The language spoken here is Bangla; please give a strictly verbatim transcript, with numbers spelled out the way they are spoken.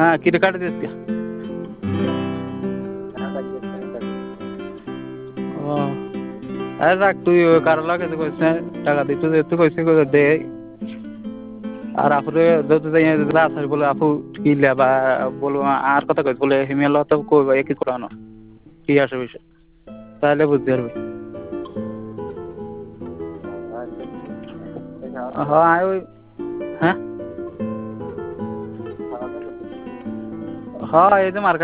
কিরে কাটে দিস কে ও আরে রাখ তুই কারো লাগে তো কইছ না টাকা দিতে তুই কইছিস দে আর আপুরে যত যাই লাস বলে আপু কিলা বা বলবো আর কথা কইস বলে হিমেল তো কই একই করানো কি আসে বিষয় তাহলে বুঝতে পারবি হ্যাঁ ওই হ্যাঁ হ্যাঁ এই যে মার্কেট